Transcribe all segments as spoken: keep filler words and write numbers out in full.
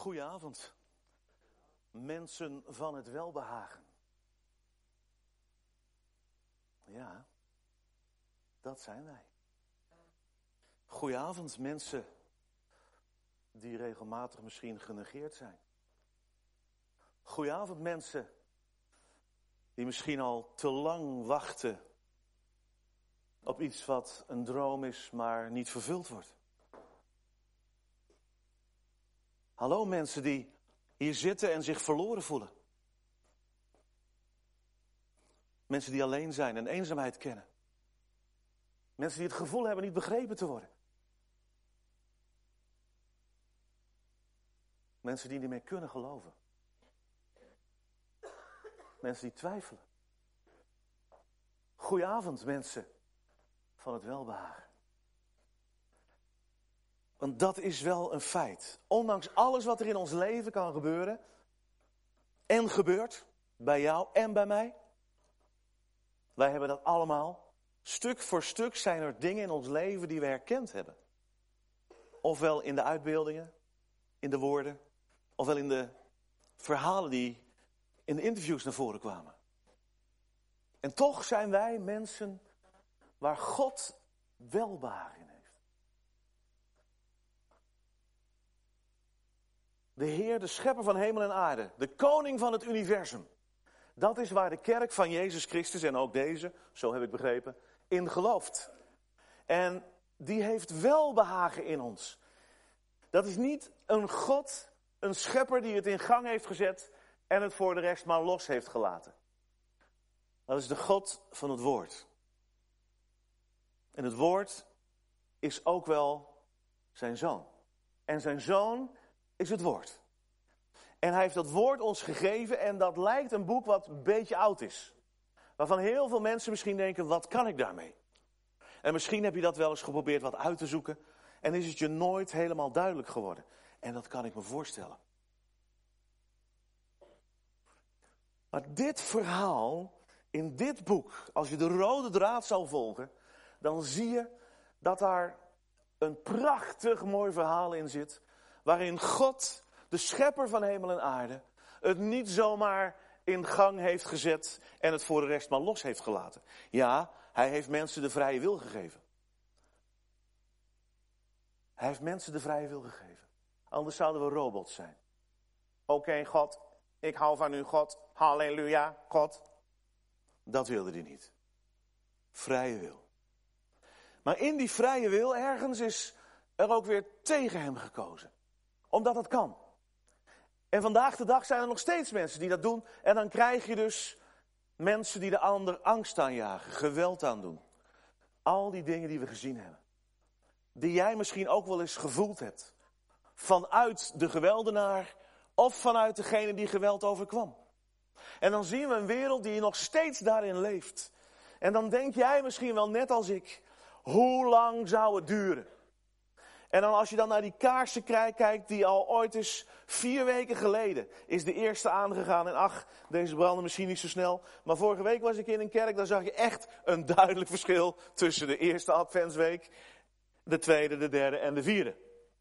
Goedenavond, mensen van het welbehagen. Ja, dat zijn wij. Goedenavond, mensen die regelmatig misschien genegeerd zijn. Goedenavond, mensen die misschien al te lang wachten op iets wat een droom is, maar niet vervuld wordt. Hallo mensen die hier zitten en zich verloren voelen. Mensen die alleen zijn en eenzaamheid kennen. Mensen die het gevoel hebben niet begrepen te worden. Mensen die niet meer kunnen geloven. Mensen die twijfelen. Goedenavond mensen van het welbehagen. Want dat is wel een feit. Ondanks alles wat er in ons leven kan gebeuren. En gebeurt. Bij jou en bij mij. Wij hebben dat allemaal. Stuk voor stuk zijn er dingen in ons leven die we herkend hebben. Ofwel in de uitbeeldingen. In de woorden. Ofwel in de verhalen die in de interviews naar voren kwamen. En toch zijn wij mensen waar God welbehagen in heeft. De Heer, de schepper van hemel en aarde. De koning van het universum. Dat is waar de kerk van Jezus Christus en ook deze, zo heb ik begrepen, in gelooft. En die heeft welbehagen in ons. Dat is niet een God, een schepper die het in gang heeft gezet en het voor de rest maar los heeft gelaten. Dat is de God van het woord. En het woord is ook wel zijn zoon. En zijn zoon is het woord. En hij heeft dat woord ons gegeven en dat lijkt een boek wat een beetje oud is. Waarvan heel veel mensen misschien denken, wat kan ik daarmee? En misschien heb je dat wel eens geprobeerd wat uit te zoeken en is het je nooit helemaal duidelijk geworden. En dat kan ik me voorstellen. Maar dit verhaal, in dit boek, als je de rode draad zal volgen, dan zie je dat daar een prachtig mooi verhaal in zit, waarin God, de schepper van hemel en aarde, het niet zomaar in gang heeft gezet en het voor de rest maar los heeft gelaten. Ja, hij heeft mensen de vrije wil gegeven. Hij heeft mensen de vrije wil gegeven. Anders zouden we robots zijn. Oké, okay, God, ik hou van u, God. Halleluja, God. Dat wilde hij niet. Vrije wil. Maar in die vrije wil, ergens is er ook weer tegen hem gekozen. Omdat dat kan. En vandaag de dag zijn er nog steeds mensen die dat doen. En dan krijg je dus mensen die de ander angst aanjagen, geweld aandoen. Al die dingen die we gezien hebben. Die jij misschien ook wel eens gevoeld hebt. Vanuit de geweldenaar of vanuit degene die geweld overkwam. En dan zien we een wereld die nog steeds daarin leeft. En dan denk jij misschien wel net als ik, hoe lang zou het duren? En dan als je dan naar die kaarsen kijkt die al ooit eens vier weken geleden is de eerste aangegaan. En ach, deze branden misschien niet zo snel. Maar vorige week was ik in een kerk, daar zag je echt een duidelijk verschil tussen de eerste adventsweek, de tweede, de derde en de vierde.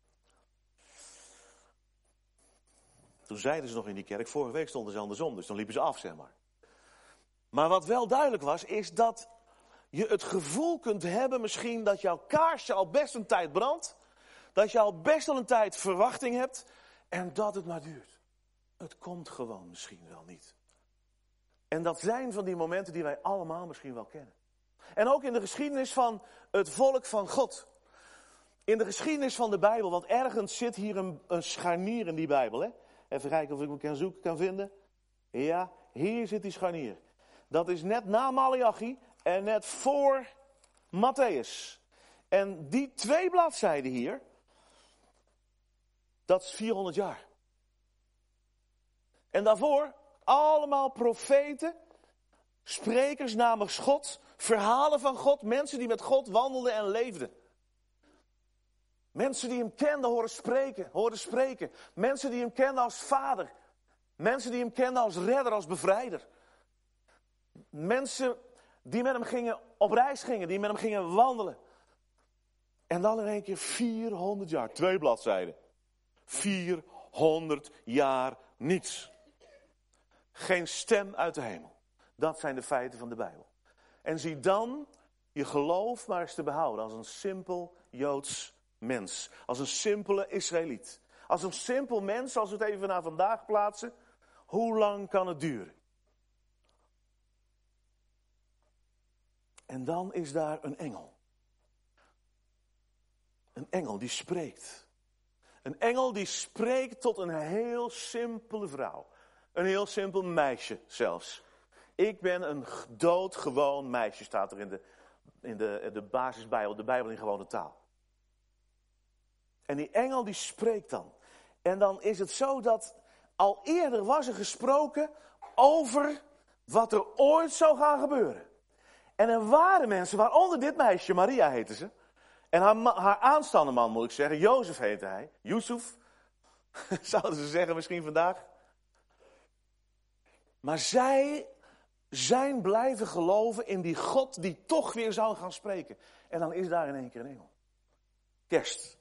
Toen zeiden ze nog in die kerk, vorige week stonden ze andersom, dus dan liepen ze af, zeg maar. Maar wat wel duidelijk was, is dat je het gevoel kunt hebben misschien dat jouw kaarsje al best een tijd brandt. Dat je al best wel een tijd verwachting hebt en dat het maar duurt. Het komt gewoon misschien wel niet. En dat zijn van die momenten die wij allemaal misschien wel kennen. En ook in de geschiedenis van het volk van God. In de geschiedenis van de Bijbel, want ergens zit hier een, een scharnier in die Bijbel. Hè? Even kijken of ik hem kan zoeken, kan vinden. Ja, hier zit die scharnier. Dat is net na Maleachi en net voor Matthäus. En die twee bladzijden hier, dat is vierhonderd jaar. En daarvoor allemaal profeten, sprekers namens God, verhalen van God, mensen die met God wandelden en leefden. Mensen die hem kenden horen spreken, horen spreken. Mensen die hem kenden als vader. Mensen die hem kenden als redder, als bevrijder. Mensen die met hem gingen op reis gingen, die met hem gingen wandelen. En dan in één keer vierhonderd jaar, twee bladzijden. vierhonderd jaar niets. Geen stem uit de hemel. Dat zijn de feiten van de Bijbel. En zie dan je geloof maar eens te behouden als een simpel Joods mens. Als een simpele Israëliet. Als een simpel mens, als we het even naar vandaag plaatsen. Hoe lang kan het duren? En dan is daar een engel. Een engel die spreekt. Een engel die spreekt tot een heel simpele vrouw. Een heel simpel meisje zelfs. Ik ben een doodgewoon meisje, staat er in de, in de, de basisbijbel, de Bijbel in gewone taal. En die engel die spreekt dan. En dan is het zo dat al eerder was er gesproken over wat er ooit zou gaan gebeuren. En er waren mensen, waaronder dit meisje, Maria heette ze. En haar, haar aanstaande man, moet ik zeggen, Jozef heette hij. Yusuf, zouden ze zeggen misschien vandaag. Maar zij zijn blijven geloven in die God die toch weer zou gaan spreken. En dan is daar in één keer een engel. Kerst.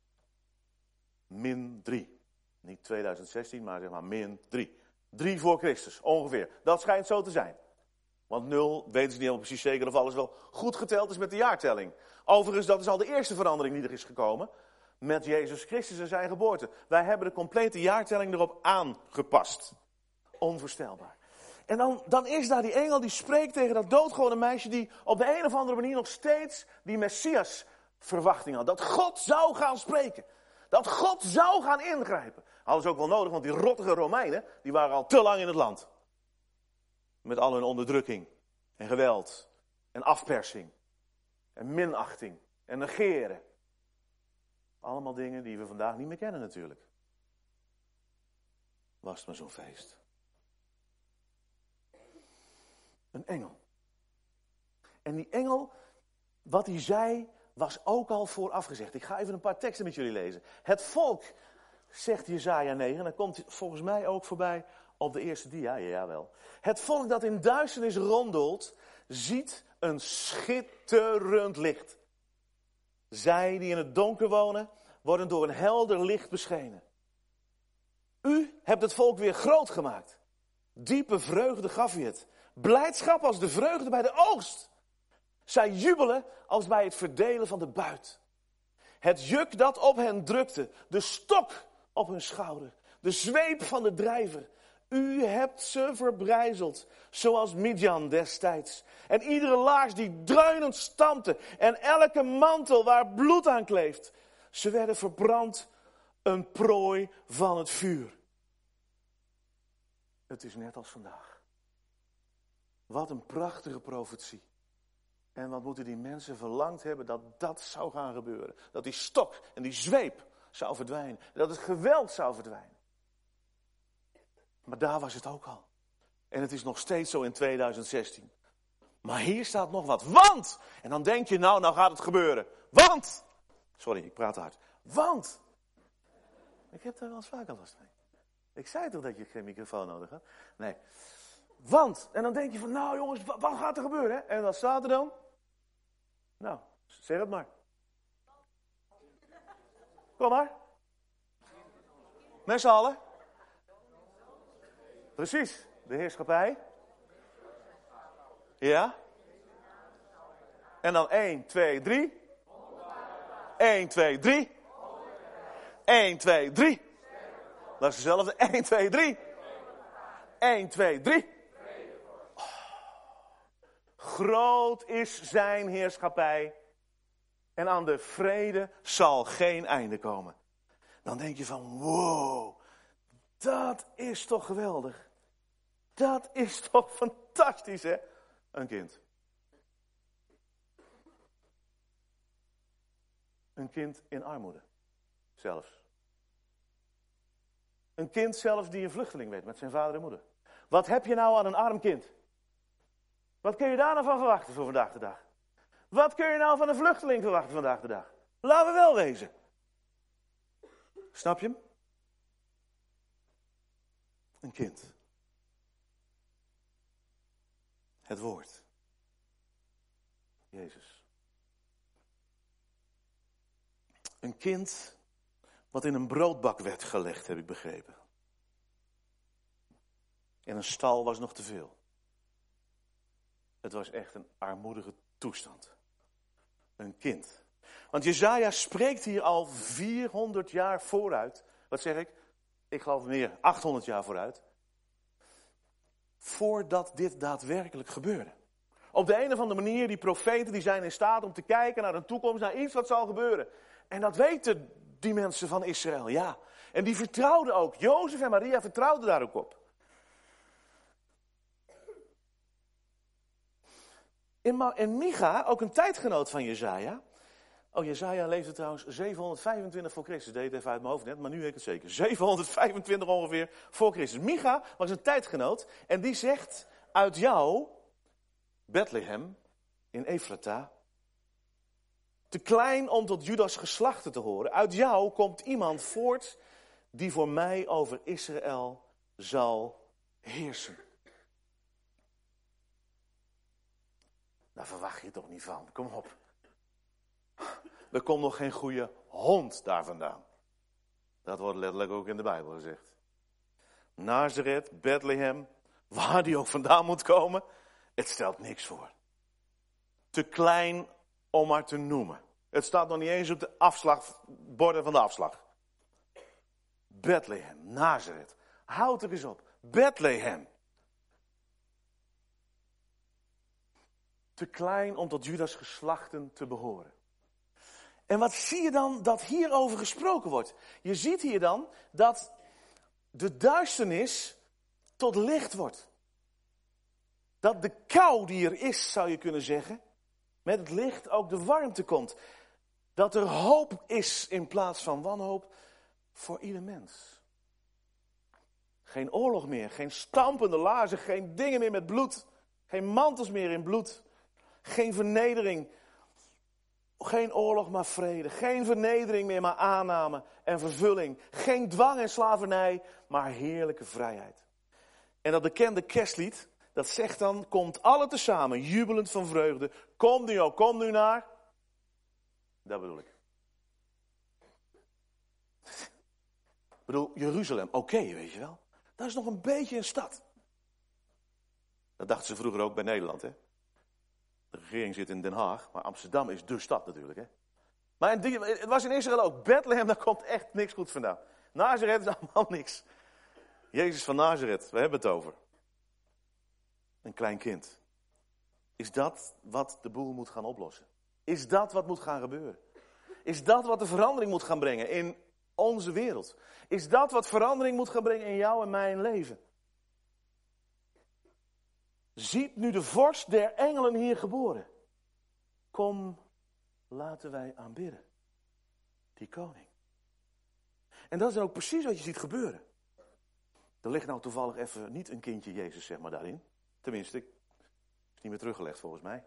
Min drie. Niet tweeduizend zestien, maar zeg maar min drie. Drie voor Christus, ongeveer. Dat schijnt zo te zijn. Want nul, weten ze niet helemaal precies zeker of alles wel goed geteld is met de jaartelling. Overigens, dat is al de eerste verandering die er is gekomen. Met Jezus Christus en zijn geboorte. Wij hebben de complete jaartelling erop aangepast. Onvoorstelbaar. En dan, dan is daar die engel die spreekt tegen dat doodgewone meisje die op de een of andere manier nog steeds die Messias verwachting had. Dat God zou gaan spreken. Dat God zou gaan ingrijpen. Hadden ze ook wel nodig, want die rottige Romeinen, die waren al te lang in het land. Met al hun onderdrukking en geweld en afpersing en minachting en negeren. Allemaal dingen die we vandaag niet meer kennen natuurlijk. Was het maar zo'n feest. Een engel. En die engel, wat hij zei, was ook al vooraf gezegd. Ik ga even een paar teksten met jullie lezen. Het volk, zegt Jesaja negen, en dat komt volgens mij ook voorbij op de eerste dia, ja, jawel. Het volk dat in duisternis rondelt, ziet een schitterend licht. Zij die in het donker wonen, worden door een helder licht beschenen. U hebt het volk weer groot gemaakt. Diepe vreugde gaf u het. Blijdschap als de vreugde bij de oogst. Zij jubelen als bij het verdelen van de buit. Het juk dat op hen drukte, de stok op hun schouder, de zweep van de drijver. U hebt ze verbrijzeld, zoals Midjan destijds. En iedere laars die dreunend stampte en elke mantel waar bloed aan kleeft. Ze werden verbrand, een prooi van het vuur. Het is net als vandaag. Wat een prachtige profetie. En wat moeten die mensen verlangd hebben dat dat zou gaan gebeuren. Dat die stok en die zweep zou verdwijnen. Dat het geweld zou verdwijnen. Maar daar was het ook al. En het is nog steeds zo in tweeduizend zestien. Maar hier staat nog wat. Want! En dan denk je, nou, nou gaat het gebeuren. Want! Sorry, ik praat te hard. Want! Ik heb daar wel eens vaker last mee. Ik zei toch dat je geen microfoon nodig had? Nee. Want! En dan denk je van, nou jongens, wat, wat gaat er gebeuren? Hè? En wat staat er dan? Nou, zeg het maar. Kom maar. Met z'n allen. Precies, de heerschappij. Ja. En dan één, twee, drie. één, twee, drie. één, twee, drie. Dat is dezelfde. één, twee, drie. één, twee, drie. Oh. Groot is zijn heerschappij. En aan de vrede zal geen einde komen. Dan denk je van, wow, dat is toch geweldig. Dat is toch fantastisch, hè? Een kind. Een kind in armoede. Zelfs. Een kind zelfs die een vluchteling werd met zijn vader en moeder. Wat heb je nou aan een arm kind? Wat kun je daar nou van verwachten voor vandaag de dag? Wat kun je nou van een vluchteling verwachten vandaag de dag? Laten we wel wezen. Snap je hem? Een kind. Het woord. Jezus. Een kind wat in een broodbak werd gelegd, heb ik begrepen. En een stal was nog te veel. Het was echt een armoedige toestand. Een kind. Want Jesaja spreekt hier al vierhonderd jaar vooruit. Wat zeg ik? Ik geloof meer, achthonderd jaar vooruit. Voordat dit daadwerkelijk gebeurde. Op de een of andere manier, die profeten die zijn in staat om te kijken naar een toekomst, naar iets wat zal gebeuren. En dat weten die mensen van Israël, ja. En die vertrouwden ook. Jozef en Maria vertrouwden daar ook op. In Micha, ook een tijdgenoot van Jesaja. Oh, Jesaja leefde trouwens zevenhonderdvijfentwintig voor Christus. Deed het even uit mijn hoofd net, maar nu weet ik het zeker. zevenhonderdvijfentwintig ongeveer voor Christus. Micha was een tijdgenoot en die zegt, uit jou, Bethlehem, in Efrata, te klein om tot Judas geslachten te horen. Uit jou komt iemand voort die voor mij over Israël zal heersen. Daar verwacht je toch niet van. Kom op. Er komt nog geen goede hond daar vandaan. Dat wordt letterlijk ook in de Bijbel gezegd. Nazareth, Bethlehem, waar die ook vandaan moet komen, het stelt niks voor. Te klein om maar te noemen. Het staat nog niet eens op de afslagborden van de afslag. Bethlehem, Nazareth. Houd er eens op. Bethlehem. Te klein om tot Judas geslachten te behoren. En wat zie je dan dat hierover gesproken wordt? Je ziet hier dan dat de duisternis tot licht wordt. Dat de kou die er is, zou je kunnen zeggen, met het licht ook de warmte komt. Dat er hoop is in plaats van wanhoop voor ieder mens. Geen oorlog meer, geen stampende laarzen, geen dingen meer met bloed. Geen mantels meer in bloed. Geen vernedering. Geen oorlog, maar vrede. Geen vernedering meer, maar aanname en vervulling. Geen dwang en slavernij, maar heerlijke vrijheid. En dat bekende kerstlied, dat zegt dan, komt alle tezamen, jubelend van vreugde. Kom nu, oh, kom nu naar. Dat bedoel ik. Ik bedoel, Jeruzalem, oké, okay, weet je wel. Dat is nog een beetje een stad. Dat dachten ze vroeger ook bij Nederland, hè. De regering zit in Den Haag, maar Amsterdam is dé stad natuurlijk, hè. Maar in die, het was in Israël ook. Bethlehem, daar komt echt niks goed vandaan. Nazareth is allemaal niks. Jezus van Nazareth, we hebben het over. Een klein kind. Is dat wat de boel moet gaan oplossen? Is dat wat moet gaan gebeuren? Is dat wat de verandering moet gaan brengen in onze wereld? Is dat wat verandering moet gaan brengen in jou en mijn leven? Ziet nu de vorst der engelen hier geboren. Kom, laten wij aanbidden. Die koning. En dat is dan ook precies wat je ziet gebeuren. Er ligt nou toevallig even niet een kindje Jezus, zeg maar, daarin. Tenminste, is niet meer teruggelegd volgens mij.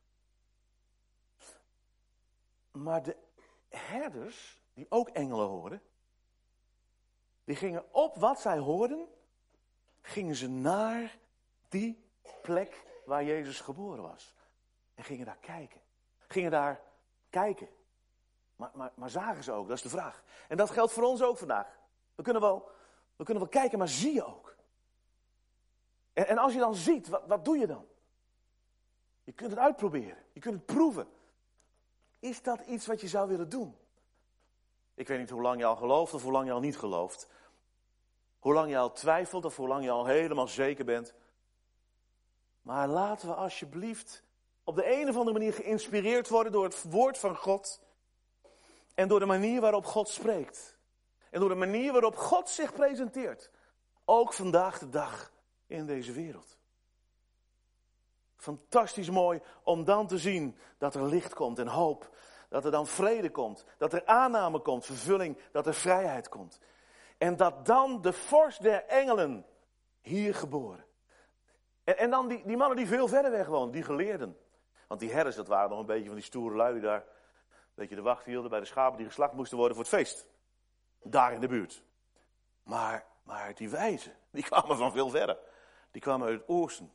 Maar de herders, die ook engelen hoorden, die gingen op wat zij hoorden, gingen ze naar die plek waar Jezus geboren was. En gingen daar kijken. Gingen daar kijken. Maar, maar, maar zagen ze ook, dat is de vraag. En dat geldt voor ons ook vandaag. We kunnen wel, we kunnen wel kijken, maar zie je ook? En, en als je dan ziet, wat, wat doe je dan? Je kunt het uitproberen. Je kunt het proeven. Is dat iets wat je zou willen doen? Ik weet niet hoe lang je al gelooft of hoe lang je al niet gelooft. Hoe lang je al twijfelt of hoe lang je al helemaal zeker bent. Maar laten we alsjeblieft op de een of andere manier geïnspireerd worden door het woord van God. En door de manier waarop God spreekt. En door de manier waarop God zich presenteert. Ook vandaag de dag in deze wereld. Fantastisch mooi om dan te zien dat er licht komt en hoop. Dat er dan vrede komt. Dat er aanname komt, vervulling. Dat er vrijheid komt. En dat dan de vorst der engelen hier geboren. En, en dan die, die mannen die veel verder weg woonden, die geleerden. Want die herders, dat waren nog een beetje van die stoere lui die daar een beetje de wacht hielden bij de schapen die geslacht moesten worden voor het feest. Daar in de buurt. Maar, maar die wijzen, die kwamen van veel verder. Die kwamen uit het oosten.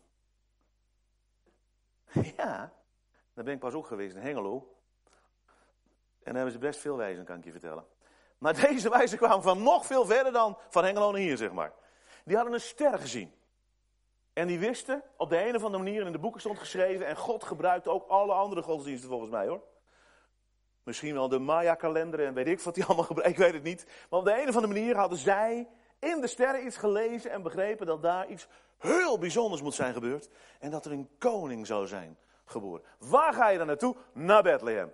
Ja, daar ben ik pas ook geweest in Hengelo. En daar hebben ze best veel wijzen, kan ik je vertellen. Maar deze wijzen kwamen van nog veel verder dan van Hengelo naar hier, zeg maar. Die hadden een ster gezien. En die wisten, op de een of andere manier, in de boeken stond geschreven, en God gebruikte ook alle andere godsdiensten volgens mij hoor. Misschien wel de Maya-kalender en weet ik wat die allemaal gebruiken, ik weet het niet. Maar op de een of andere manier hadden zij in de sterren iets gelezen en begrepen dat daar iets heel bijzonders moet zijn gebeurd. En dat er een koning zou zijn geboren. Waar ga je dan naartoe? Naar Bethlehem.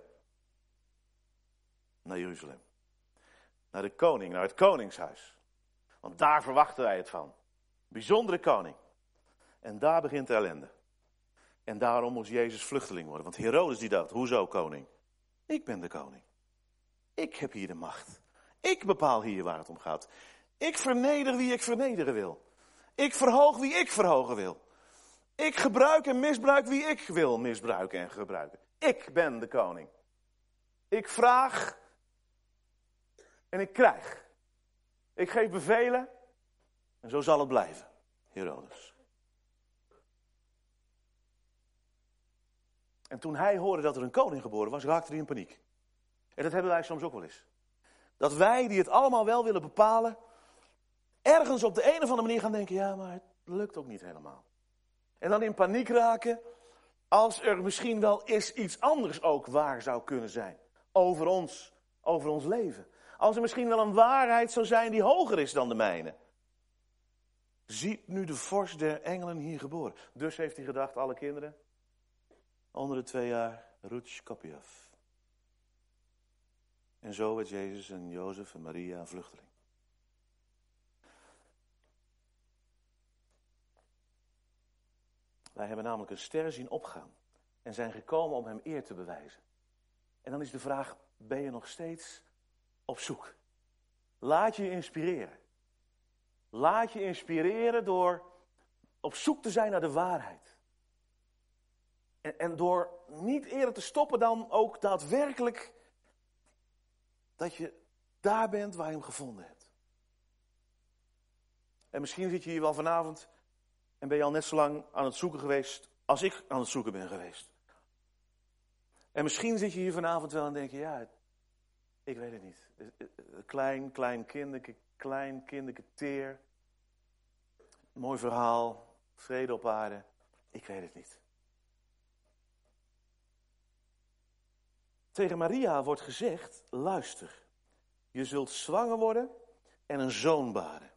Naar Jeruzalem. Naar de koning, naar het koningshuis. Want daar verwachten wij het van. Bijzondere koning. En daar begint de ellende. En daarom moest Jezus vluchteling worden. Want Herodes die dacht, hoezo koning? Ik ben de koning. Ik heb hier de macht. Ik bepaal hier waar het om gaat. Ik verneder wie ik vernederen wil. Ik verhoog wie ik verhogen wil. Ik gebruik en misbruik wie ik wil misbruiken en gebruiken. Ik ben de koning. Ik vraag en ik krijg. Ik geef bevelen en zo zal het blijven, Herodes. En toen hij hoorde dat er een koning geboren was, raakte hij in paniek. En dat hebben wij soms ook wel eens. Dat wij, die het allemaal wel willen bepalen, ergens op de een of andere manier gaan denken, ja, maar het lukt ook niet helemaal. En dan in paniek raken, als er misschien wel eens iets anders ook waar zou kunnen zijn. Over ons, over ons leven. Als er misschien wel een waarheid zou zijn die hoger is dan de mijne. Ziet nu de vorst der engelen hier geboren. Dus heeft hij gedacht, alle kinderen, onder de twee jaar, Rutsch Kopjaf. En zo werd Jezus en Jozef en Maria een vluchteling. Wij hebben namelijk een ster zien opgaan en zijn gekomen om hem eer te bewijzen. En dan is de vraag, ben je nog steeds op zoek? Laat je je inspireren. Laat je inspireren door op zoek te zijn naar de waarheid. En, en door niet eerder te stoppen dan ook daadwerkelijk dat je daar bent waar je hem gevonden hebt. En misschien zit je hier wel vanavond en ben je al net zo lang aan het zoeken geweest als ik aan het zoeken ben geweest. En misschien zit je hier vanavond wel en denk je, ja, ik weet het niet. Klein, klein kinderke, klein kinderke teer. Mooi verhaal, vrede op aarde. Ik weet het niet. Tegen Maria wordt gezegd, luister, je zult zwanger worden en een zoon baren.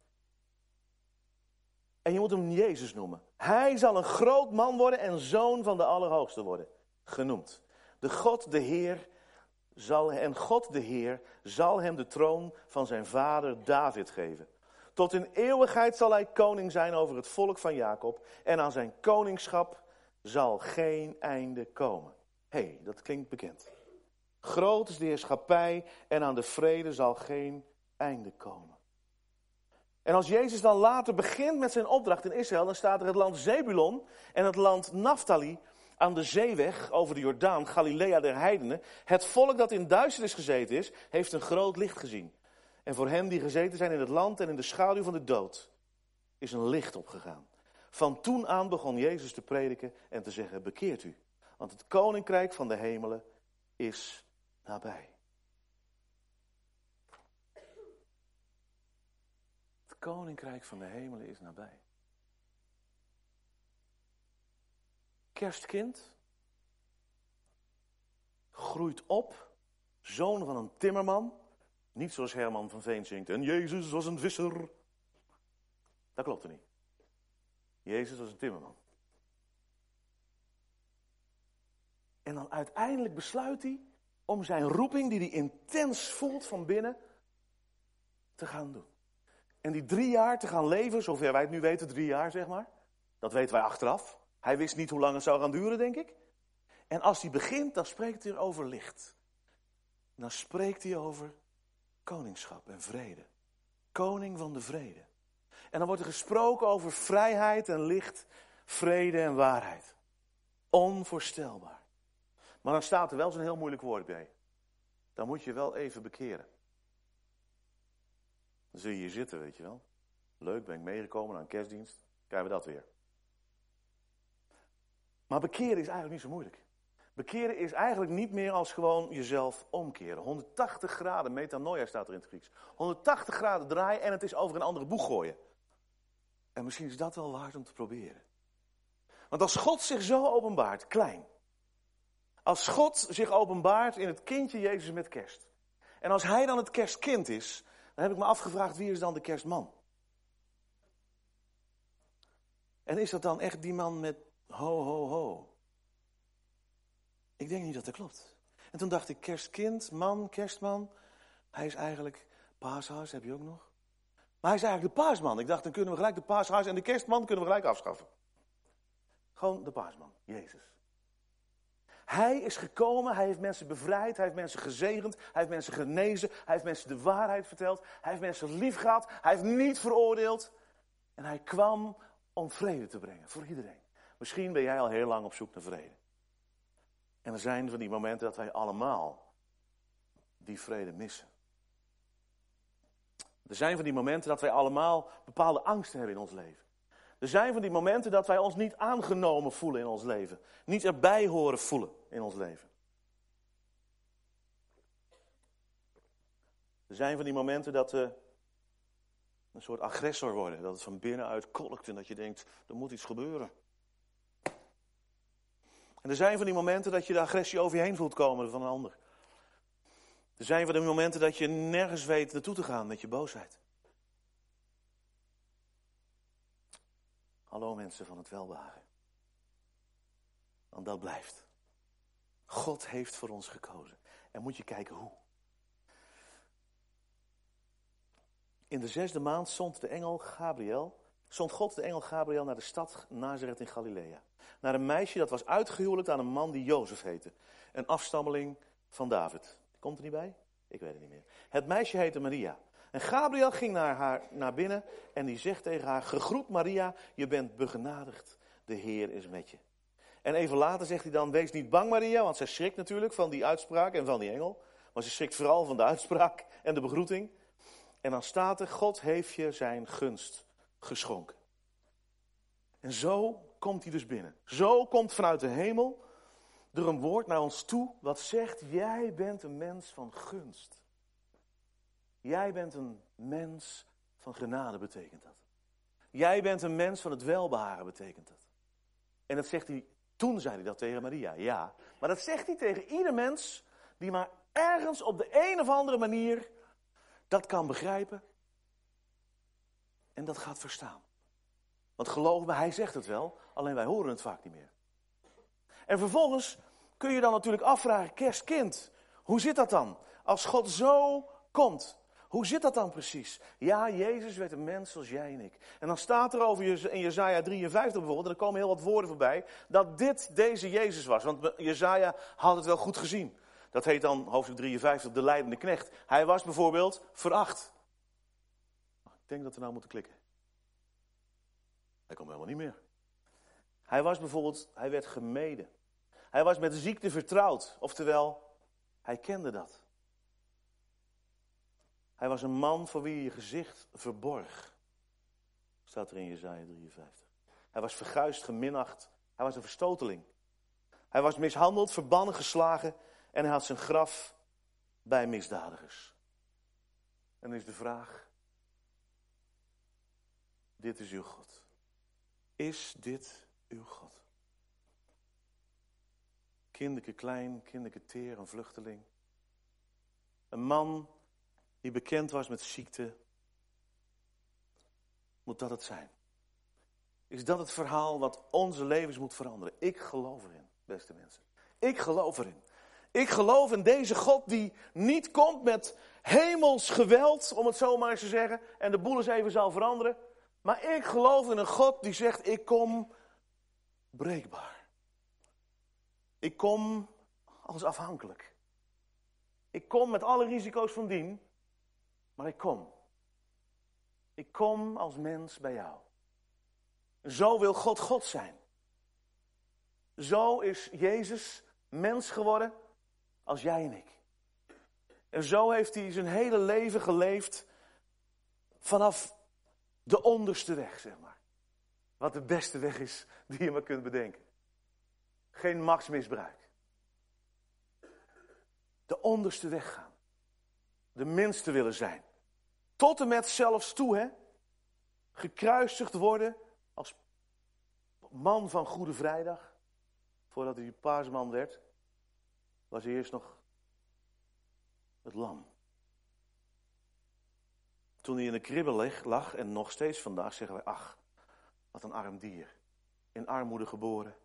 En je moet hem Jezus noemen. Hij zal een groot man worden en zoon van de Allerhoogste worden, genoemd. De God, de Heer, zal, en God, de Heer, zal hem de troon van zijn vader David geven. Tot in eeuwigheid zal hij koning zijn over het volk van Jacob. En aan zijn koningschap zal geen einde komen. Hé, hey, dat klinkt bekend. Groot is de heerschappij en aan de vrede zal geen einde komen. En als Jezus dan later begint met zijn opdracht in Israël, dan staat er het land Zebulon en het land Naphtali aan de zeeweg over de Jordaan, Galilea der heidenen. Het volk dat in duisternis gezeten is, heeft een groot licht gezien. En voor hen die gezeten zijn in het land en in de schaduw van de dood, is een licht opgegaan. Van toen aan begon Jezus te prediken en te zeggen, bekeert u, want het koninkrijk van de hemelen is nabij. Het koninkrijk van de hemelen is nabij. Kerstkind, groeit op, zoon van een timmerman, niet zoals Herman van Veen zingt, en Jezus was een visser. Dat klopte niet. Jezus was een timmerman. En dan uiteindelijk besluit hij om zijn roeping, die hij intens voelt van binnen, te gaan doen. En die drie jaar te gaan leven, zover wij het nu weten, drie jaar zeg maar. Dat weten wij achteraf. Hij wist niet hoe lang het zou gaan duren, denk ik. En als hij begint, dan spreekt hij over licht. Dan spreekt hij over koningschap en vrede. Koning van de vrede. En dan wordt er gesproken over vrijheid en licht, vrede en waarheid. Onvoorstelbaar. Maar dan staat er wel zo'n heel moeilijk woord bij. Dan moet je wel even bekeren. Dan zul je hier zitten, weet je wel. Leuk, ben ik meegekomen naar een kerstdienst. Krijgen we dat weer. Maar bekeren is eigenlijk niet zo moeilijk. Bekeren is eigenlijk niet meer als gewoon jezelf omkeren. honderdtachtig graden, metanoia staat er in het Grieks. honderdtachtig graden draaien en het is over een andere boeg gooien. En misschien is dat wel waard om te proberen. Want als God zich zo openbaart, klein. Als God zich openbaart in het kindje Jezus met kerst. En als hij dan het kerstkind is, dan heb ik me afgevraagd, wie is dan de kerstman? En is dat dan echt die man met ho, ho, ho? Ik denk niet dat dat klopt. En toen dacht ik, kerstkind, man, kerstman. Hij is eigenlijk paashuis, heb je ook nog. Maar hij is eigenlijk de paasman. Ik dacht, dan kunnen we gelijk de paashuis en de kerstman kunnen we gelijk afschaffen. Gewoon de paasman, Jezus. Hij is gekomen, hij heeft mensen bevrijd, hij heeft mensen gezegend, hij heeft mensen genezen, hij heeft mensen de waarheid verteld, hij heeft mensen lief gehad, hij heeft niet veroordeeld. En hij kwam om vrede te brengen, voor iedereen. Misschien ben jij al heel lang op zoek naar vrede. En er zijn van die momenten dat wij allemaal die vrede missen. Er zijn van die momenten dat wij allemaal bepaalde angsten hebben in ons leven. Er zijn van die momenten dat wij ons niet aangenomen voelen in ons leven. Niet erbij horen voelen in ons leven. Er zijn van die momenten dat we een soort agressor worden. Dat het van binnenuit kolkt en dat je denkt, er moet iets gebeuren. En er zijn van die momenten dat je de agressie over je heen voelt komen van een ander. Er zijn van die momenten dat je nergens weet naartoe te gaan met je boosheid. Hallo mensen van het welbehagen. Want dat blijft. God heeft voor ons gekozen. En moet je kijken hoe. In de zesde maand zond de engel Gabriel, zond God de engel Gabriel naar de stad Nazareth in Galilea. Naar een meisje dat was uitgehuwelijkt aan een man die Jozef heette. Een afstammeling van David. Komt er niet bij? Ik weet het niet meer. Het meisje heette Maria. En Gabriel ging naar haar naar binnen en die zegt tegen haar, gegroet Maria, je bent begenadigd, de Heer is met je. En even later zegt hij dan, wees niet bang Maria, want zij schrikt natuurlijk van die uitspraak en van die engel. Maar ze schrikt vooral van de uitspraak en de begroeting. En dan staat er, God heeft je zijn gunst geschonken. En zo komt hij dus binnen. Zo komt vanuit de hemel er een woord naar ons toe wat zegt, jij bent een mens van gunst. Jij bent een mens van genade, betekent dat. Jij bent een mens van het welbehagen, betekent dat. En dat zegt hij, toen zei hij dat tegen Maria, ja. Maar dat zegt hij tegen ieder mens die maar ergens op de een of andere manier dat kan begrijpen. En dat gaat verstaan. Want geloof me, hij zegt het wel, alleen wij horen het vaak niet meer. En vervolgens kun je dan natuurlijk afvragen, kerstkind, hoe zit dat dan? Als God zo komt, hoe zit dat dan precies? Ja, Jezus werd een mens zoals jij en ik. En dan staat er over in Jesaja drieënvijftig bijvoorbeeld, en er komen heel wat woorden voorbij, dat dit deze Jezus was. Want Jesaja had het wel goed gezien. Dat heet dan hoofdstuk drieënvijftig, de lijdende knecht. Hij was bijvoorbeeld veracht. Ik denk dat we nou moeten klikken. Hij komt helemaal niet meer. Hij was bijvoorbeeld, hij werd gemeden. Hij was met de ziekte vertrouwd. Oftewel, hij kende dat. Hij was een man voor wie je gezicht verborg. Staat er in Jesaja drieënvijftig. Hij was verguisd, geminacht. Hij was een verstoteling. Hij was mishandeld, verbannen, geslagen. En hij had zijn graf bij misdadigers. En dan is de vraag. Dit is uw God. Is dit uw God? Kinderke klein, kinderke teer, een vluchteling. Een man die bekend was met ziekte. Moet dat het zijn? Is dat het verhaal wat onze levens moet veranderen? Ik geloof erin, beste mensen. Ik geloof erin. Ik geloof in deze God die niet komt met hemels geweld, om het zo maar eens te zeggen, en de boel eens even zal veranderen. Maar ik geloof in een God die zegt, ik kom breekbaar. Ik kom als afhankelijk. Ik kom met alle risico's van dien, maar ik kom. Ik kom als mens bij jou. Zo wil God God zijn. Zo is Jezus mens geworden als jij en ik. En zo heeft hij zijn hele leven geleefd vanaf de onderste weg, zeg maar. Wat de beste weg is die je maar kunt bedenken. Geen machtsmisbruik. de onderste weg gaan. De minste willen zijn. Tot en met zelfs toe, hè. Gekruisigd worden als man van Goede Vrijdag. Voordat hij paasman werd, was hij eerst nog het lam. Toen hij in de kribbe lag, en nog steeds vandaag zeggen wij, ach, wat een arm dier. In armoede geboren.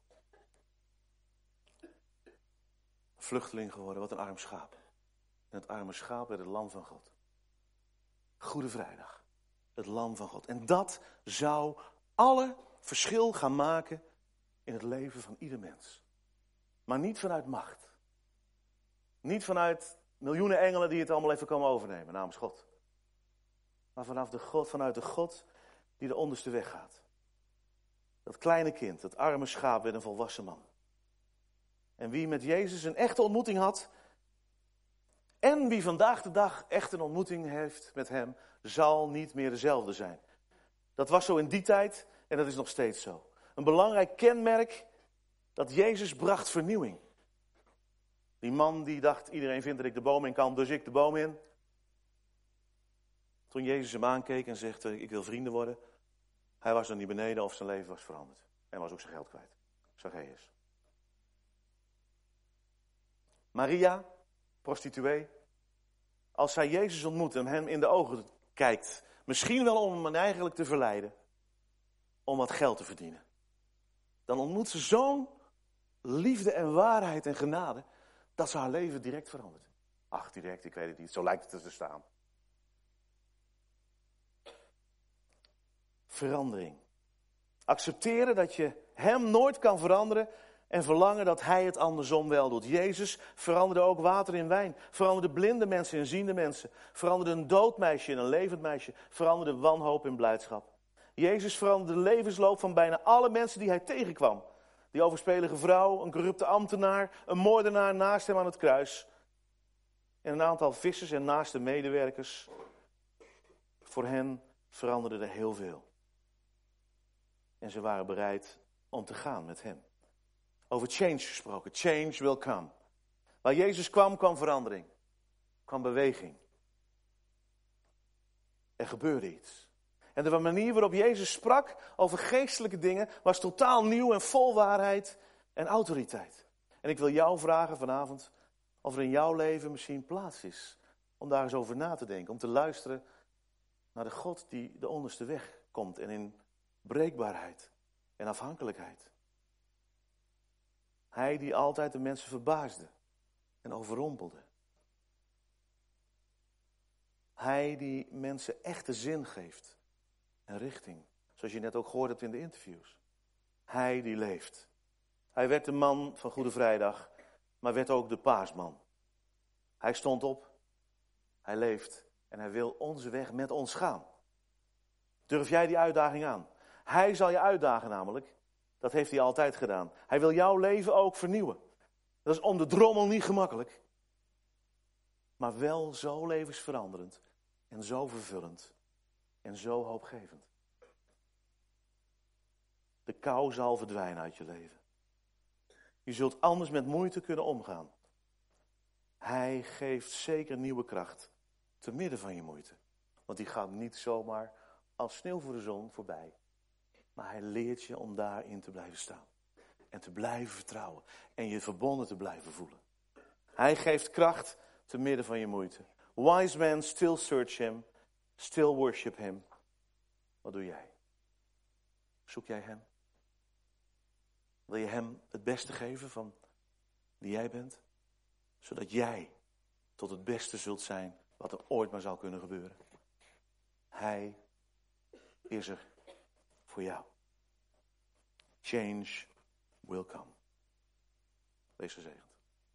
Vluchteling geworden, wat een arm schaap. En het arme schaap werd het lam van God. Goede Vrijdag. Het lam van God. En dat zou alle verschil gaan maken in het leven van ieder mens. Maar niet vanuit macht. Niet vanuit miljoenen engelen die het allemaal even komen overnemen namens God. Maar vanaf de God, vanuit de God die de onderste weg gaat. Dat kleine kind, dat arme schaap werd een volwassen man. En wie met Jezus een echte ontmoeting had, en wie vandaag de dag echt een ontmoeting heeft met hem, zal niet meer dezelfde zijn. Dat was zo in die tijd en dat is nog steeds zo. Een belangrijk kenmerk dat Jezus bracht vernieuwing. Die man die dacht, iedereen vindt dat ik de boom in kan, dus ik de boom in. Toen Jezus hem aankeek en zegt, ik wil vrienden worden. Hij was er niet beneden of zijn leven was veranderd. En was ook zijn geld kwijt. Zacchaeus. Maria, prostituee. Als zij Jezus ontmoet en hem in de ogen kijkt. Misschien wel om hem eigenlijk te verleiden. Om wat geld te verdienen. Dan ontmoet ze zo'n liefde en waarheid en genade. Dat ze haar leven direct verandert. Ach, direct, ik weet het niet. Zo lijkt het te staan. Verandering. Accepteren dat je hem nooit kan veranderen en verlangen dat hij het andersom wel doet. Jezus veranderde ook water in wijn. Veranderde blinde mensen in ziende mensen. Veranderde een dood meisje in een levend meisje. Veranderde wanhoop in blijdschap. Jezus veranderde de levensloop van bijna alle mensen die hij tegenkwam. Die overspelige vrouw, een corrupte ambtenaar, een moordenaar naast hem aan het kruis. En een aantal vissers en naaste medewerkers. Voor hen veranderde er heel veel. En ze waren bereid om te gaan met hem. Over change gesproken. Change will come. Waar Jezus kwam, kwam verandering. Kwam beweging. Er gebeurde iets. En de manier waarop Jezus sprak over geestelijke dingen was totaal nieuw en vol waarheid en autoriteit. En ik wil jou vragen vanavond of er in jouw leven misschien plaats is om daar eens over na te denken. Om te luisteren naar de God die de onderste weg komt en in breekbaarheid en afhankelijkheid. Hij die altijd de mensen verbaasde en overrompelde. Hij die mensen echte zin geeft en richting. Zoals je net ook gehoord hebt in de interviews. Hij die leeft. Hij werd de man van Goede Vrijdag, maar werd ook de paasman. Hij stond op, hij leeft en hij wil onze weg met ons gaan. Durf jij die uitdaging aan? Hij zal je uitdagen namelijk. Dat heeft hij altijd gedaan. Hij wil jouw leven ook vernieuwen. Dat is om de drommel niet gemakkelijk. Maar wel zo levensveranderend. En zo vervullend. En zo hoopgevend. De kou zal verdwijnen uit je leven. Je zult anders met moeite kunnen omgaan. Hij geeft zeker nieuwe kracht. Te midden van je moeite. Want die gaat niet zomaar als sneeuw voor de zon voorbij. Maar hij leert je om daarin te blijven staan. En te blijven vertrouwen. En je verbonden te blijven voelen. Hij geeft kracht te midden van je moeite. Wise men still search him. Still worship him. Wat doe jij? Zoek jij hem? Wil je hem het beste geven van wie jij bent? Zodat jij tot het beste zult zijn wat er ooit maar zou kunnen gebeuren. Hij is er voor jou. Change will come. Wees gezegend.